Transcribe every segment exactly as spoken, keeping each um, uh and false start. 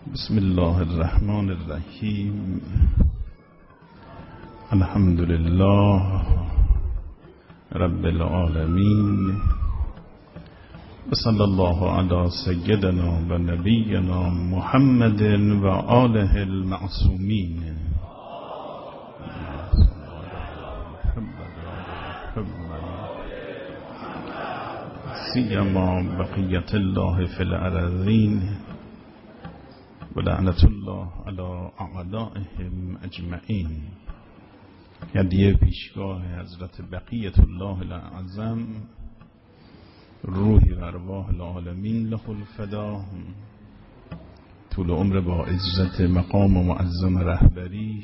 بسم الله الرحمن الرحیم. الحمد لله رب العالمین و صلی الله علی سیدنا و نبینا محمد و آله المعصومین. سیما بقیت الله فی الارضین و لعنت الله علی اعدائهم اجمعین. هدیه پیشگاه حضرت بقیت الله الاعظم، روحی و ارواح العالمین له الفدا، طول عمر با عزت مقام و معظم رهبری،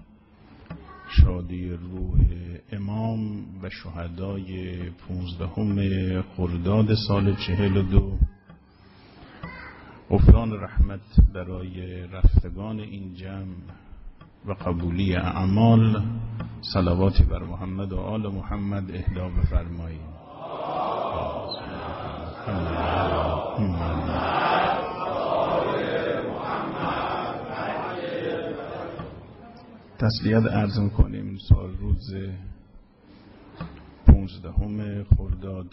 شادی روح امام و شهدای پونزدهم خرداد سال چهل و دو، غفران رحمت برای رفتگان این جمع و قبولی اعمال. صلواتی بر محمد و آل محمد اهدا بفرمایید. تسلیت عرض می‌کنیم سال روز پونزدهم خرداد،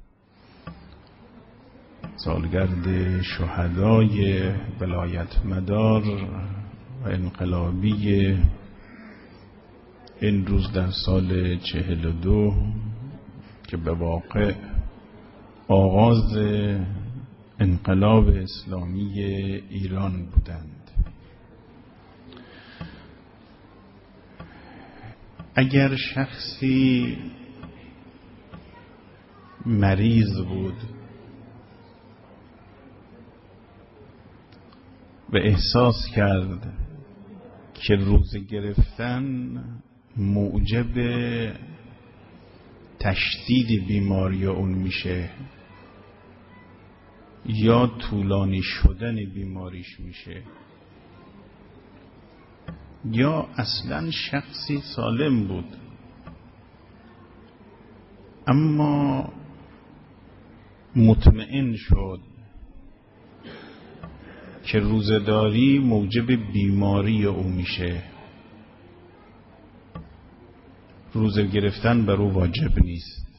سالگرد شهدای ولایت مدار و انقلابی این روز در سال چهل و دو که به واقع آغاز انقلاب اسلامی ایران بودند. اگر شخصی مریض بود و احساس کرد که روزه گرفتن موجب تشدید بیماری اون میشه یا طولانی شدن بیماریش میشه، یا اصلا شخصی سالم بود اما مطمئن شد که روزه‌داری موجب بیماری او میشه، روزه گرفتن بر او واجب نیست.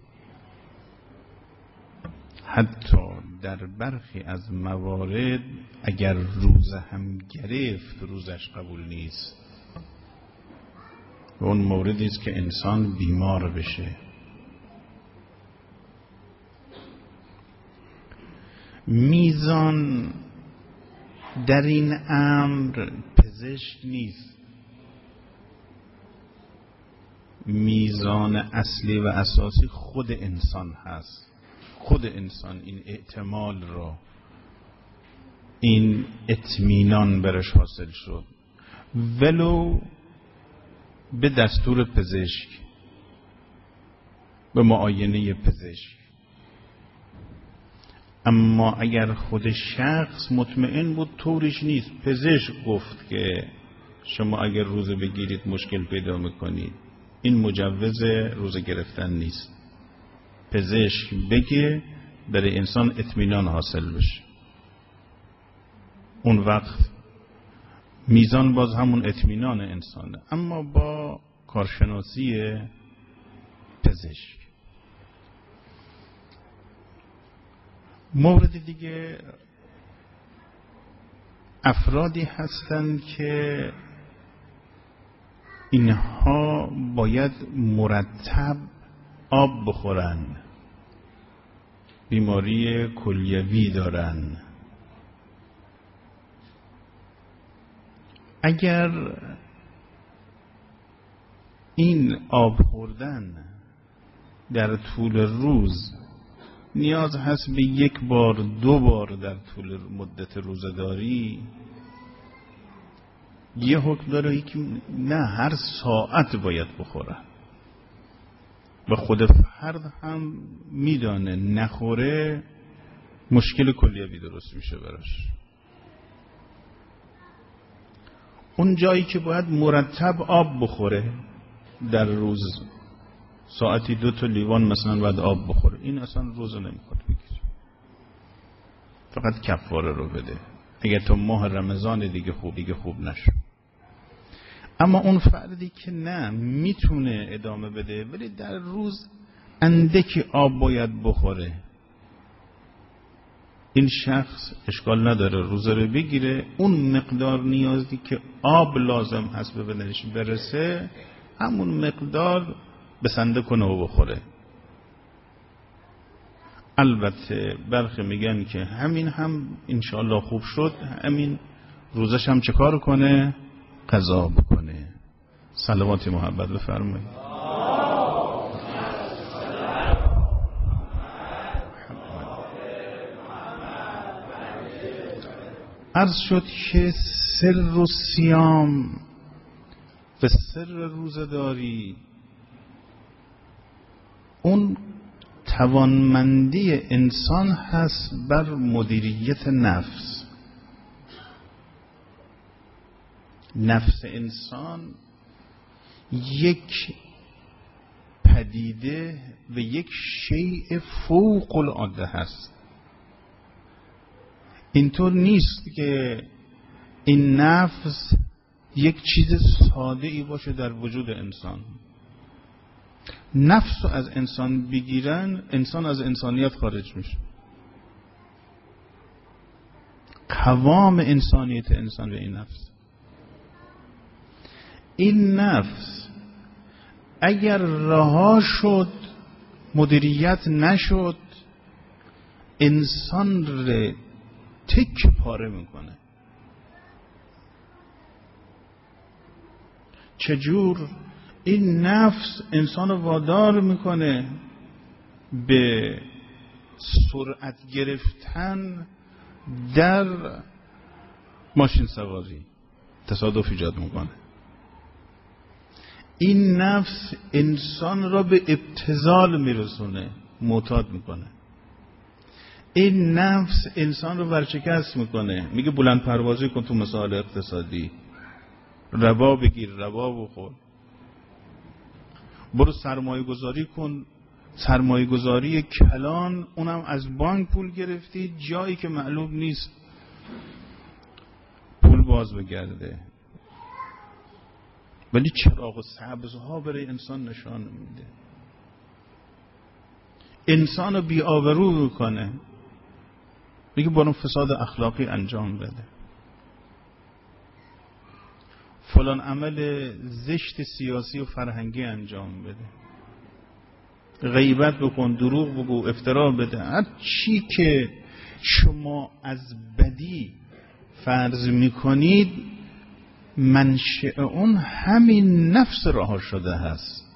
حتی در برخی از موارد اگر روزه هم گرفت روزش قبول نیست. و اون موردی است که انسان بیمار بشه. میزان در این امر پزشک نیست. میزان اصلی و اساسی خود انسان هست. خود انسان این احتمال را، این اطمینان برش حاصل شد ولو به دستور پزشک، به معاینه پزشک. اما اگر خود شخص مطمئن بود طورش نیست، پزشک گفت که شما اگر روزه بگیرید مشکل پیدا میکنید، این مجوز روزه گرفتن نیست. پزشک بگه برای انسان اطمینان حاصل بشه، اون وقت میزان باز همون اطمینان انسانه، اما با کارشناسی پزشک. مورد دیگه افرادی هستند که اینها باید مرتب آب بخورن، بیماری کلیوی دارن. اگر این آب خوردن در طول روز نیاز هست به یک بار دو بار در طول مدت روزه‌داری، یه حکم داره که نه، هر ساعت باید بخوره. و خود فرد هم میدانه نخوره مشکل کلیوی درست میشه براش. اون جایی که باید مرتب آب بخوره در روز، ساعتی دو تا لیوان مثلا باید آب بخوره، این اصلا روزه نمیخواد بگیره، فقط کفاره رو بده. اگر تو ماه رمضان دیگه خوب دیگه خوب نشو. اما اون فردی که نه میتونه ادامه بده ولی در روز اندکی آب باید بخوره، این شخص اشکال نداره روزه رو بگیره، اون مقدار نیازی که آب لازم هست به بدنش برسه همون مقدار بسنده کنه و بخوره. البته برخی میگن که همین هم انشاءالله خوب شد، همین روزش هم چه کار کنه؟ قضا بکنه. صلوات محبت بفرمایید. عرض شد که سر و صیام و سر روزه داری اون توانمندی انسان هست بر مدیریت نفس. نفس انسان یک پدیده و یک شیء فوق العاده هست. اینطور نیست که این نفس یک چیز ساده ای باشه در وجود انسان. نفس رو از انسان بگیرن انسان از انسانیت خارج میشه. قوام انسانیت انسان به این نفس. این نفس اگر رها شد، مدیریت نشد، انسان رو تک پاره میکنه. چجور؟ این نفس انسان رو وادار میکنه به سرعت گرفتن در ماشین سواری، تصادف ایجاد میکنه. این نفس انسان را به ابتذال میرسونه، معتاد میکنه. این نفس انسان رو ورشکست میکنه، میگه بلند پروازی کن تو مسائل اقتصادی، ربا بگیر، ربا بخور، برو سرمایه گذاری کن، سرمایه گذاری کلان، اونم از بانک پول گرفتی جایی که معلوم نیست پول باز بگرده. ولی چراغ سبزها برای انسان نشان میده، انسان رو بی آبرو میکنه، میگه برو فساد اخلاقی انجام بده، فلان عمل زشت سیاسی و فرهنگی انجام بده، غیبت بکن، دروغ بگو، افترا بده، هر چی که شما از بدی فرض میکنید منشأ اون همین نفس رها شده هست،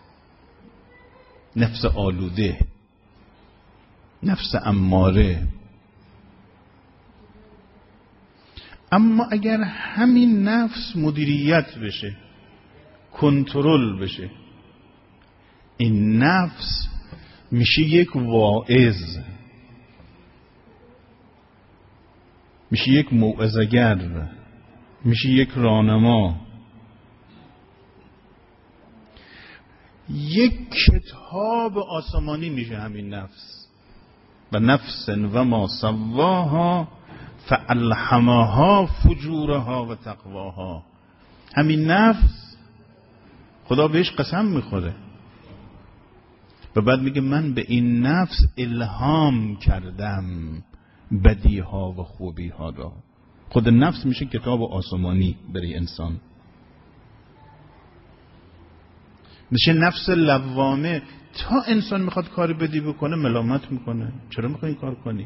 نفس آلوده، نفس اماره. اما اگر همین نفس مدیریت بشه، کنترل بشه، این نفس میشه یک واعظ، میشه یک موعظه‌گر، میشه یک راهنما، یک کتاب آسمانی میشه همین نفس. و نفس و ما سواها فالهمها فجورها و تقواها. همین نفس خدا بهش قسم میخوره و بعد میگه من به این نفس الهام کردم بدیها و خوبیها را. خود نفس میشه کتاب آسمانی برای انسان، میشه نفس لوامه. تا انسان میخواد کار بدی بکنه ملامت میکنه، چرا میخوای این کار کنی؟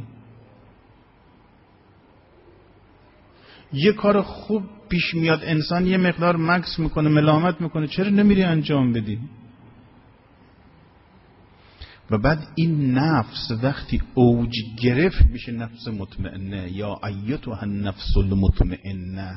یه کار خوب پیش میاد انسان یه مقدار مکث میکنه، ملامت میکنه، چرا نمیری انجام بدی؟ و بعد این نفس وقتی اوج گرفت میشه نفس مطمئنه، یا ایتها النفس المطمئنه،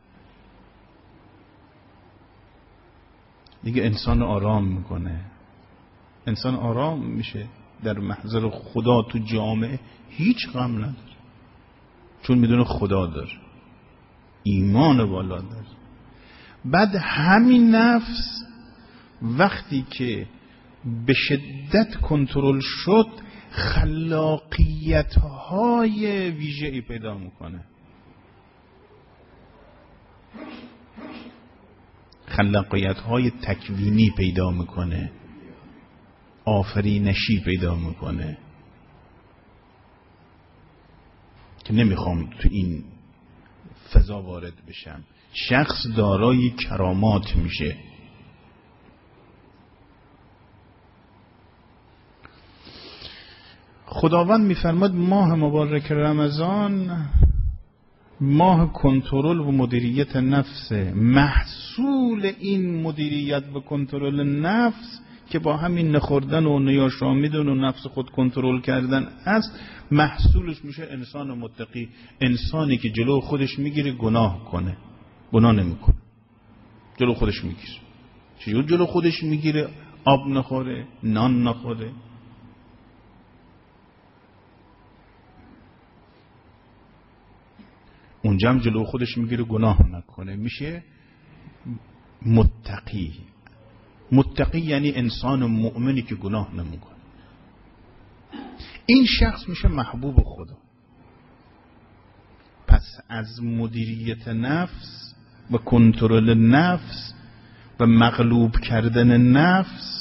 دیگه انسان آرام میکنه، انسان آرام میشه در محضر خدا. تو جامعه هیچ غم نداره چون میدونه خدا داره، ایمان بالا داره. بعد همین نفس وقتی که به شدت کنترل شد خلاقیت های ویژه‌ای پیدا میکنه. خلاقیت های تکوینی پیدا میکنه، آفرینشی پیدا میکنه که نمیخوام تو این فضا وارد بشم. شخص دارای کرامات میشه. خداوند میفرماد ماه مبارک رمضان ماه کنترل و مدیریت نفس. محصول این مدیریت و کنترل نفس که با همین نخوردن و نیاشامیدن و نفس خود کنترل کردن است، محصولش میشه انسان متقی، انسانی که جلو خودش میگیره گناه کنه، گناه نمیکنه، جلو خودش میگیره. چجور جلو خودش میگیره؟ آب نخوره، نان نخوره، اونجا هم جلو خودش میگیره گناه نکنه، میشه متقی. متقی یعنی انسان مؤمنی که گناه نمیکنه. این شخص میشه محبوب خدا. پس از مدیریت نفس و کنترل نفس و مغلوب کردن نفس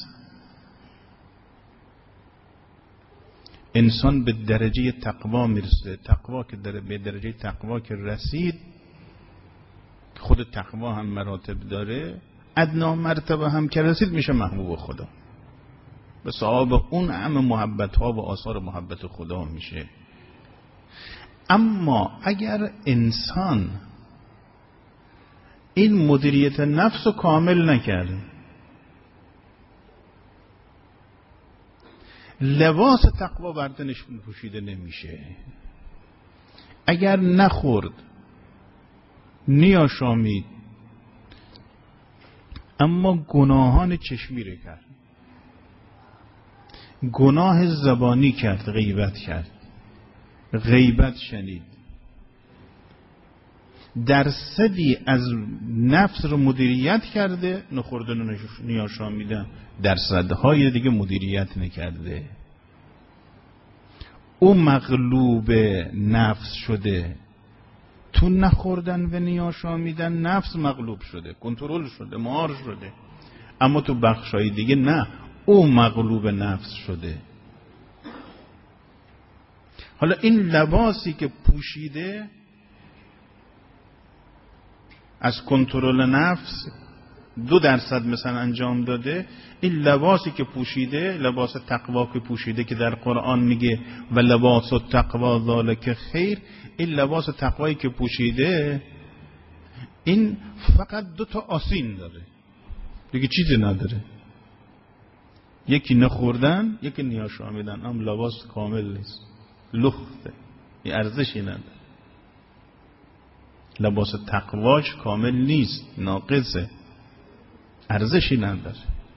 انسان به درجه تقوا میرسه. تقوا که در به درجه تقوا که رسید، خود تقوا هم مراتب داره، ادنا مرتبه هم که رسید میشه محبوب خدا، به صاحب اون همه محبت ها و آثار محبت خدا میشه. اما اگر انسان این مدیریت نفس رو کامل نکرد، لباس تقوا بر تنش پوشیده نمیشه. اگر نخورد، نیاشامید، اما گناهان چشمی رو کرد، گناه زبانی کرد، غیبت کرد، غیبت شنید، درصدی از نفس رو مدیریت کرده، نخوردن و نیاشامیدن، درصدهای دیگه مدیریت نکرده، او مغلوب نفس شده. تو نخوردن و نیاشامیدن نفس مغلوب شده، کنترل شده، مهار شده. اما تو بخشای دیگه نه، او مغلوب نفس شده. حالا این لباسی که پوشیده از کنترل نفس دو درصد مثلا انجام داده، این لباسی که پوشیده، لباس تقوا که پوشیده که در قرآن میگه و لباس تقوا ذالک خیر، این لباس تقوایی که پوشیده این فقط دو تا آسین داره، دیگه چیزی نداره. یکی نخوردن، یکی نیاشامیدن، هم لباس کامل نیست، لخته، این ارزشی نداره. لباس تقواش کامل نیست، ناقصه، ارزشی نداره.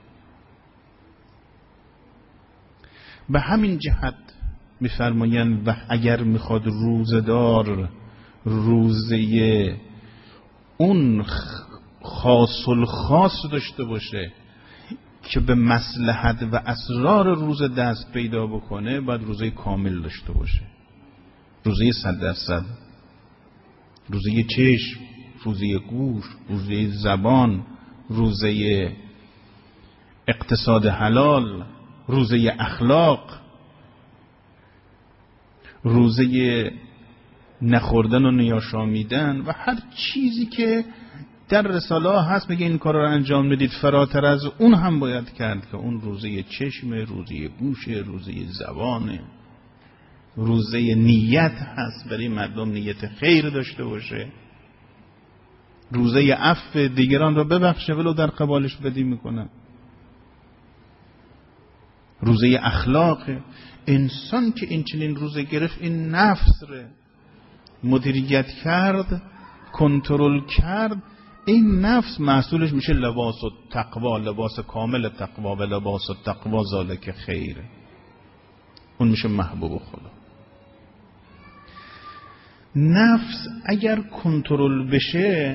به همین جهت میفرمایند و اگر میخواد روزدار روزه اون خاص الخاص داشته باشه که به مصلحت و اسرار روزه دست پیدا بکنه، باید روزه کامل داشته باشه، روزه صد درصد، روزه چشم، روزه گوش، روزه زبان، روزه اقتصاد حلال، روزه اخلاق، روزه نخوردن و نیاشامیدن و هر چیزی که در رساله هست میگه این کار رو انجام ندید، فراتر از اون هم باید کرد، که اون روزه چشم، روزه گوش، روزه زبانه، روزه نیت هست، برای مردم نیت خیر داشته باشه، روزه عفو دیگران را ببخشه ولو در قبالش بدی میکنه، روزه اخلاق. انسان که این چنین روزه گرفت، این نفس رو مدیریت کرد، کنترل کرد، این نفس محصولش میشه لباس و تقوا، لباس کامل تقوا و لباس و تقوا ذالک خیر، اون میشه محبوب خدا. نفس اگر کنترل بشه،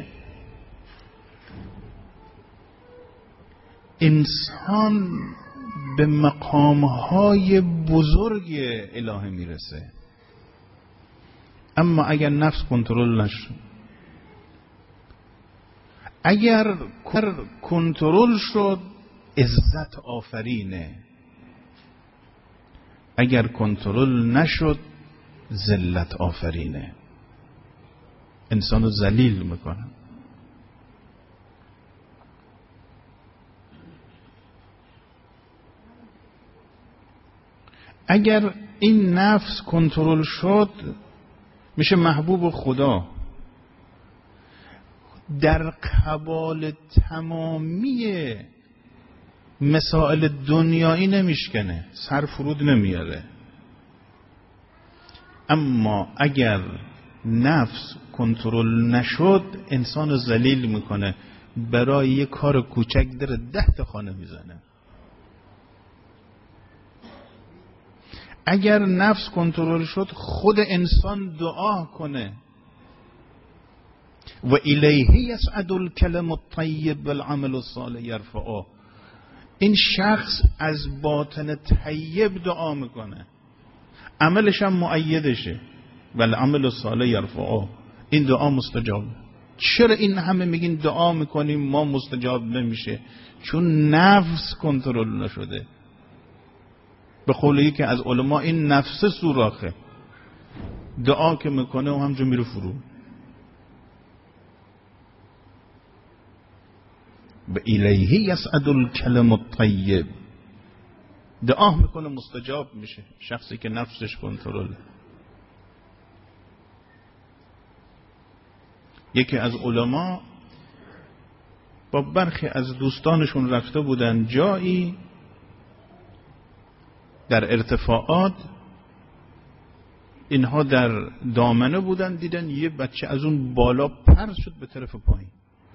انسان به مقامهای بزرگ الهی میرسه. اما اگر نفس کنترل نشه، اگر کنترل شد عزت آفرینه، اگر کنترل نشد ذلت آفرینه، انسانو ذلیل میکنه. اگر این نفس کنترل شد میشه محبوب خدا. در قبال تمامی مسائل دنیایی نمیشکنه، سر فرود نمیاره. اما اگر نفس کنترل نشد انسان ذلیل میکنه، برای یه کار کوچک در ده تا خانه میزنه. اگر نفس کنترل شد خود انسان دعا کنه و الیه یصعد الکلم الطیب والعمل الصالح یرفعه، این شخص از باطن طیب دعا میکنه، عملش هم مؤیدشه، والعمل الصالح یرفعه، این دعا مستجاب. چرا این همه میگین دعا میکنیم ما مستجاب نمیشه؟ چون نفس کنترل نشده. به قول یکی از علما این نفس سوراخه، دعا که میکنه و همجور میره فرو. و الیه یصعد الکلم الطیب، دعا میکنه مستجاب میشه، شخصی که نفسش کنترله. یکی از علما با برخی از دوستانشون رفته بودن جایی در ارتفاعات، اینها در دامنه بودن، دیدن یه بچه از اون بالا پرت شد به طرف پایین.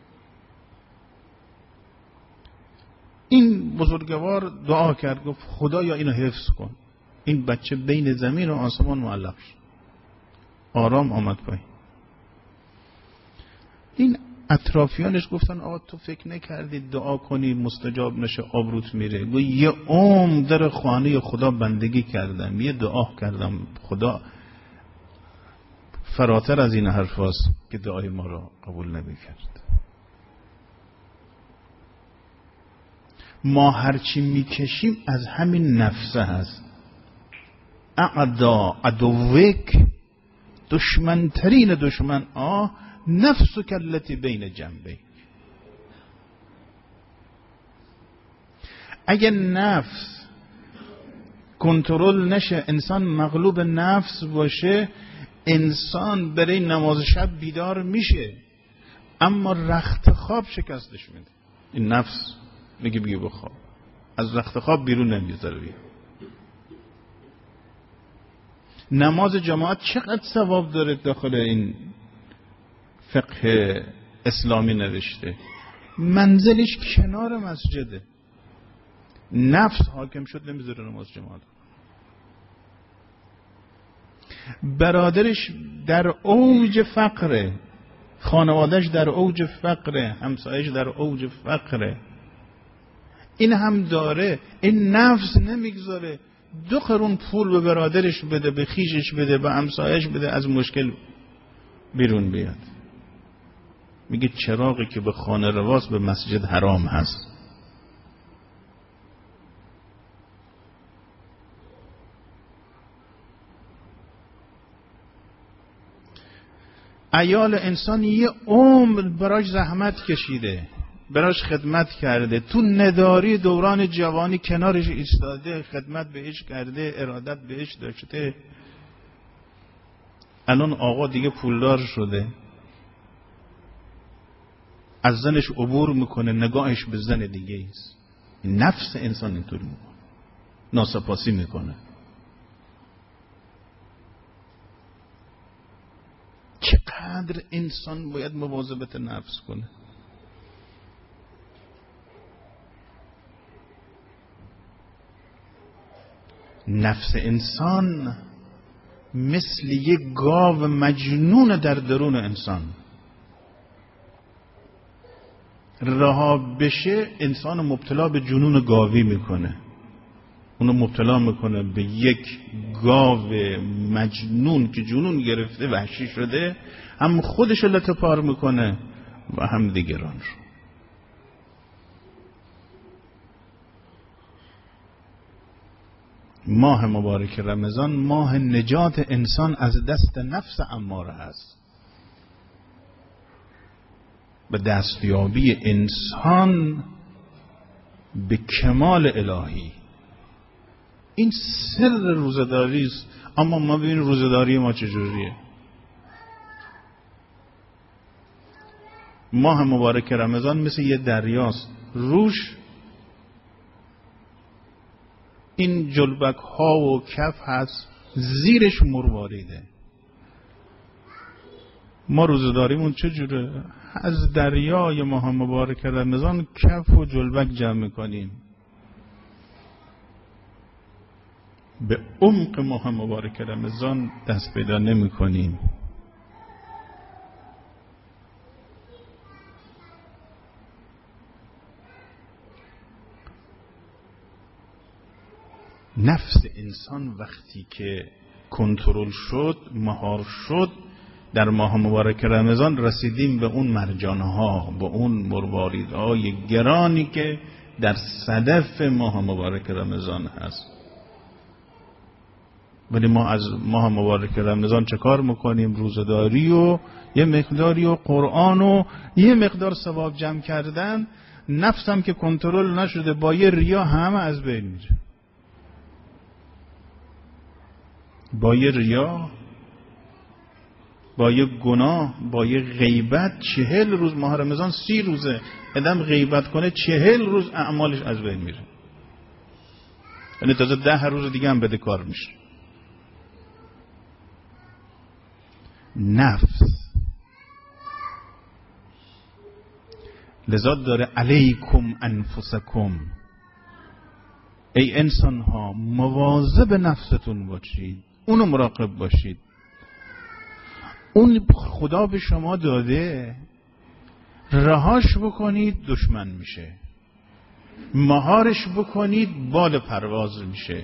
این بزرگوار دعا کرد، گفت خدایا اینو حفظ کن، این بچه بین زمین و آسمان معلق شد، آرام آمد پایین. این اطرافیانش گفتن آقا تو فکر نکردی دعا کنی مستجاب نشه آبروت میره؟ گفت یه عمر در خانه خدا بندگی کردم، یه دعا کردم، خدا فراتر از این حرف هست که دعای ما را قبول نمیکرد. ما هرچی میکشیم از همین نفسه هست. اعدا عدوک، دشمنترین دشمن آه نفسو کلتی بین جنبه. اگه نفس کنترل نشه، انسان مغلوب نفس باشه، انسان برای نماز شب بیدار میشه اما رخت خواب شکستش میده. این نفس میگه بگی بخواب، از رخت خواب بیرون نمیذاره بیا. نماز جماعت چقدر ثواب داره داخل این فقه اسلامی نوشته، منزلش کنار مسجده. نفس حاکم شد نمیذاره نماز جماعت. برادرش در اوج فقره، خانوادهش در اوج فقره، همسایش در اوج فقره، این هم داره، این نفس نمیگذاره دو قرون پول به برادرش بده، به خیشش بده، به همسایش بده، از مشکل بیرون بیاد. میگه چراغی که به خانه رواست به مسجد حرام هست. عیال انسان یه عمر براش زحمت کشیده، براش خدمت کرده، تو نداری دوران جوانی کنارش ایستاده، خدمت بهش کرده، ارادت بهش داشته. الان آقا دیگه پولدار شده، از زنش عبور میکنه، نگاهش به زن دیگه است. نفس انسان اینطوری میکنه، ناسپاسی میکنه. چقدر انسان باید مواظبت نفس کنه. نفس انسان مثل یک گاو مجنون در درون انسان، رها بشه انسان مبتلا به جنون گاوی میکنه، اونو مبتلا میکنه به یک گاو مجنون که جنون گرفته، وحشی شده، هم خودش لطه پار میکنه و هم دیگران رو. ماه مبارک رمضان ماه نجات انسان از دست نفس اماره هست، به دستیابی انسان به کمال الهی. این سر روزداری است. اما ما ببینیم روزداری ما چجوریه. ماه مبارک رمضان مثل یه دریاست، روش این جلبک ها و کف هست، زیرش مرواریده. ما روزداریمون چجوره؟ از دریای ماه مبارک رمضان کف و جلبک جمع میکنیم، به عمق ماه مبارک رمضان دست پیدا نمی کنیم. نفس انسان وقتی که کنترل شد، مهار شد، در ماه مبارک رمضان رسیدیم به اون مرجانها، به اون مرواریدهای گرانی که در صدف ماه مبارک رمضان هست. ولی ما از ماه مبارک رمضان چه کار میکنیم؟ روزداری و یه مقداری و قرآن و یه مقدار ثواب جمع کردن. نفسم که کنترل نشده با یه ریا همه از بین میره. با یه ریا، با یه گناه، با یه غیبت، چهل روز ماه رمضان سی روزه آدم غیبت کنه، چهل روز اعمالش از بین میره. یعنی تازه ده روز دیگه هم بده کار میشه. نفس لذا داره علیکم انفسکم، ای انسان ها مواظب نفستون باشید، اونو مراقب باشید. اون خدا به شما داده، رهاش بکنید دشمن میشه، مهارش بکنید بال پرواز میشه.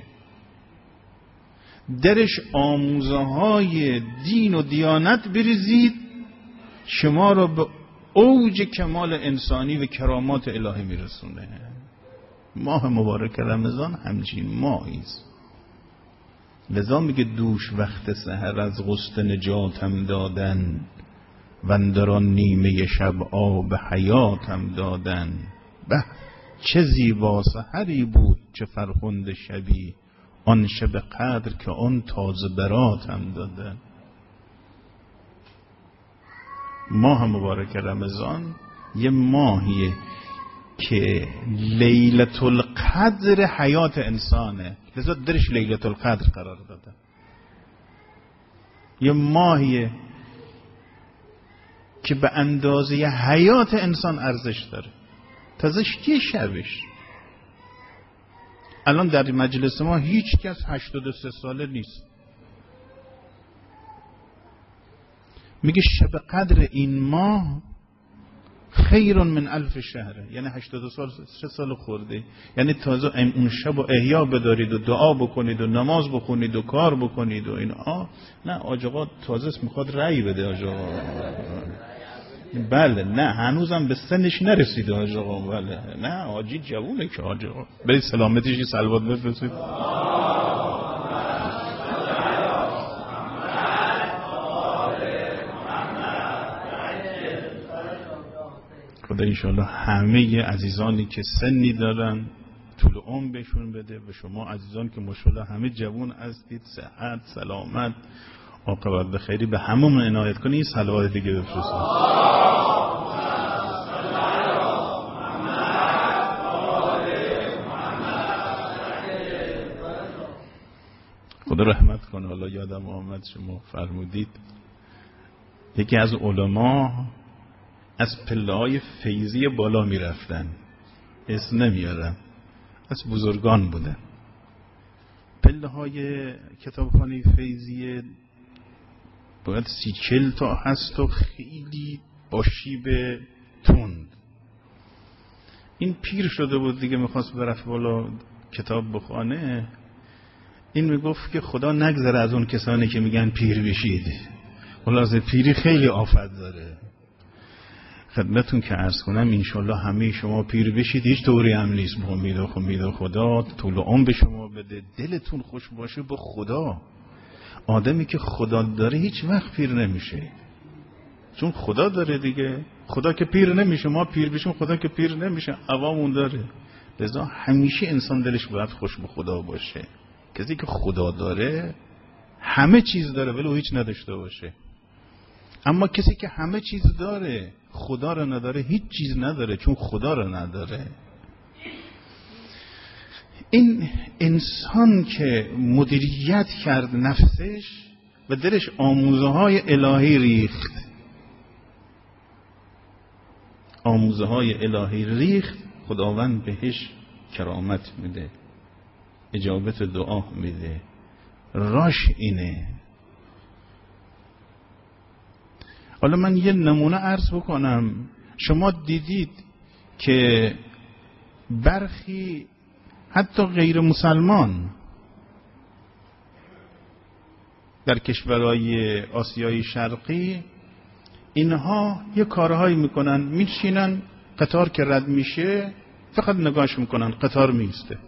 درش آموزه های دین و دیانت بریزید، شما را به اوج کمال انسانی و کرامات الهی میرسونه. ماه مبارک رمضان همچین ماهی است. لذا میگه دوش وقت سحر از غصه نجاتم دادن، وندران نیمه شب آب حیاتم دادن. به چه زیبا سحری بود، چه فرخنده شبی، آن شب قدر که آن تازه براتم دادن. ماه مبارک رمضان یه ماهیه که لیلت القدر حیات انسانه، لذا درش لیلت القدر قرار داده. یه ماهیه که به اندازه حیات انسان ارزش داره، تازه یه شبش. الان در مجلس ما هیچ کس هشتاد و سه ساله نیست. میگه شب قدر این ماه خیر من الف شهره، یعنی هشتاد و سه سال خورده. یعنی تازه اون شب و احیا بدارید و دعا بکنید و نماز بخونید و کار بکنید و این آه نه آج آقا تازه میخواد رأی بده آج آقا. بله نه هنوزم به سنش نرسیده آج آقا. بله نه آجی جوونه که آج آقا. برید سلامتیشی صلوات بفرستید. خدا انشاءالله همه عزیزانی که سنی دارن طول عمر بهشون بده، و شما عزیزان که ماشاءالله همه جوان هستید، صحت، سلامت، عاقبت به خیری به همون عنایت کنید. صلوات دیگه بفرستید. خدا رحمت کنه. حالا یادم آمد شما فرمودید یکی از علما از پله های فیضی بالا می رفتن، اسم نمیارم، از بزرگان بودن. پله های کتابخانه فیضی باید سی چل تا هست و خیلی با شیب تند. این پیر شده بود دیگه، میخواست برفت بالا کتاب بخونه. این میگفت که خدا نگذره از اون کسانی که میگن پیر بشید. خلاصه پیری خیلی آفت داره، خدمتون که عرض کنم انشالله همه شما پیر بشید، هیچ طوری هم نیست. با امید و امید خدا طول عمر به شما بده، دلتون خوش باشه با خدا. آدمی که خدا داره هیچ وقت پیر نمیشه، چون خدا داره دیگه. خدا که پیر نمیشه، ما پیر بشیم خدا که پیر نمیشه، عوامون داره. لذا همیشه انسان دلش باید خوش به خدا باشه. کسی که خدا داره همه چیز داره ولی او هیچ نداشته باشه. اما کسی که همه چیز داره خدا رو نداره هیچ چیز نداره، چون خدا رو نداره. این انسان که مدیریت کرد نفسش و دلش آموزه های الهی ریخت، آموزه های الهی ریخت، خداوند بهش کرامت میده، اجابت دعا میده. راش اینه. حالا من یه نمونه عرض بکنم. شما دیدید که برخی حتی غیر مسلمان در کشورهای آسیای شرقی اینها یه کارهایی میکنن، میشینن قطار که رد میشه فقط نگاهش میکنن، قطار میسته.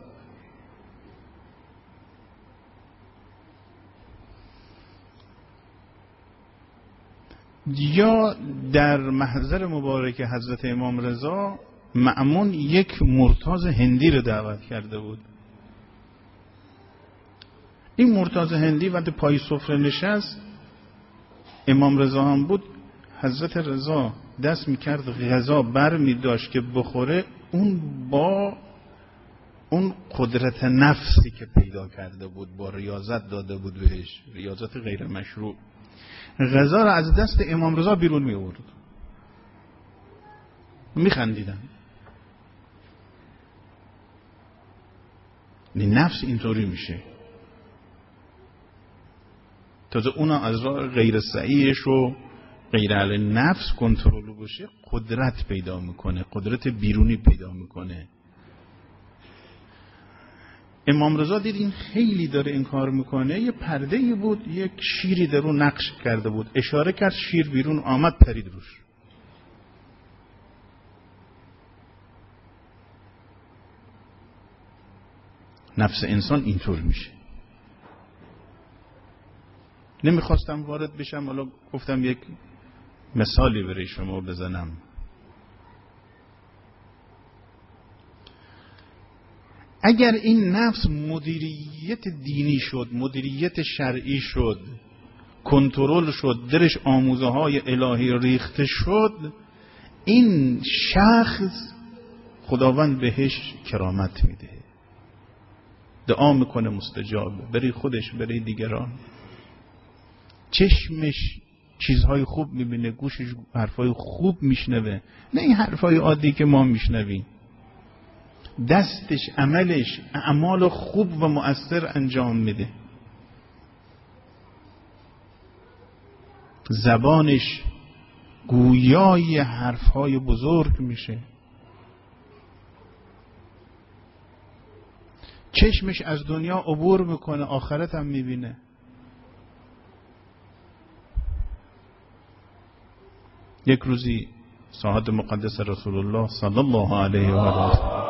یا در محضر مبارک حضرت امام رضا مأمون یک مرتاض هندی رو دعوت کرده بود. این مرتاض هندی وقتی پای سفره نشست، امام رضا هم بود، حضرت رضا دست میکرد غذا بر میداشت که بخوره، اون با اون قدرت نفسی که پیدا کرده بود، با ریاضت داده بود بهش، ریاضت غیر مشروع، غذا رو از دست امام رضا بیرون می آورد. میخندیدن. نفس اینطوری میشه. تازه اونا از راه غیر صحیحش و غیر اهل نفس کنترل بشه، قدرت پیدا میکنه، قدرت بیرونی پیدا میکنه. امام رضا دید این خیلی داره این کار میکنه، یه پرده‌ای بود، یک شیری در رو نقش کرده بود، اشاره کرد، شیر بیرون آمد، پرید روش. نفس انسان اینطور میشه. نمیخواستم وارد بشم، حالا گفتم یک مثالی برای شما بزنم. اگر این نفس مدیریت دینی شد، مدیریت شرعی شد، کنترل شد، درش آموزه های الهی ریخته شد، این شخص خداوند بهش کرامت میده، دعا میکنه مستجاب، برای خودش، برای دیگران. چشمش چیزهای خوب میبینه، گوشش حرفای خوب میشنوه، نه این حرفای عادی که ما میشنویم. دستش، عملش اعمال خوب و مؤثر انجام میده. زبانش گویای حرفهای بزرگ میشه. چشمش از دنیا عبور میکنه، آخرت هم میبینه. یک روزی ساعت مقدس رسول الله صلی الله علیه و آله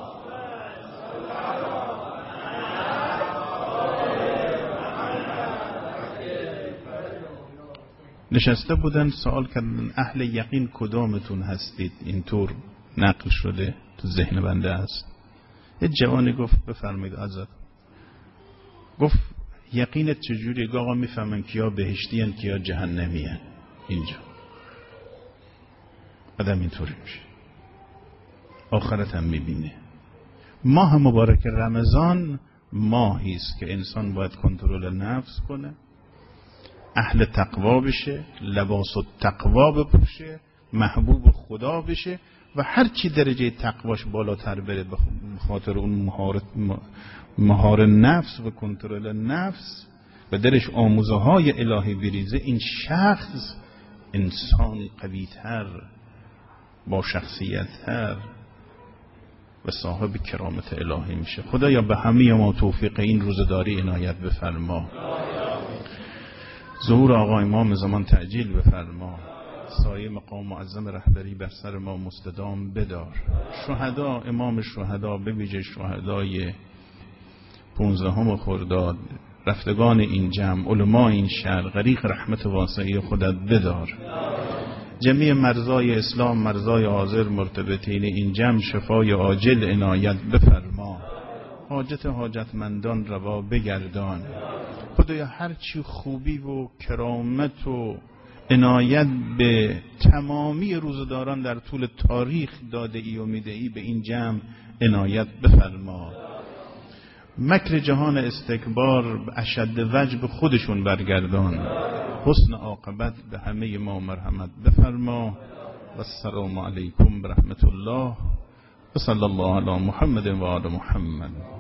نشسته بودن، سوال کردن اهل یقین کدامتون هستید؟ اینطور نقل شده تو ذهن بنده است. یه جوانی گفت بفرمایید حضرت. گفت یقینت چجوریه؟ آقا میفهمن کیا بهشتی ان کیا جهنمی ان. اینجا آدم اینطوری میشه، آخرت هم میبینه. ماه مبارک رمضان ماهی است که انسان باید کنترل نفس کنه، اهل تقوا بشه، لباس التقوا بپوشه، محبوب خدا بشه و هر چی درجه تقواش بالاتر بره به خاطر اون مهارت مهار نفس و کنترل نفس و درش آموزه های الهی بریزه، این شخص انسان قوی‌تر، با شخصیت‌تر و صاحب کرامت الهی میشه. خدایا به همه ما توفیق این روزداری عنایت بفرما. ظهور آقا امام زمان تعجیل بفرما. سایه مقام معظم رهبری بر سر ما مستدام بدار. شهدا، امام شهدا، به ویژه شهدای پونزدهم خرداد، رفتگان این جمع، علماء این شهر، غریق رحمت واسعی خودت بدار. جمیع مرزای اسلام، مرزای حاضر مرتبطین این جمع، شفای عاجل عنایت بفرما. حاجت حاجتمندان روا بگردان. خدایا هرچی خوبی و کرامت و عنایت به تمامی روزداران در طول تاریخ داده ای و میده ای، به این جمع عنایت بفرما. مکر جهان استکبار اشد وجه به خودشون برگردان. حسن عاقبت به همه ما مرحمت بفرما. و السلام علیکم برحمت الله و صلی الله علی محمد و آل محمد.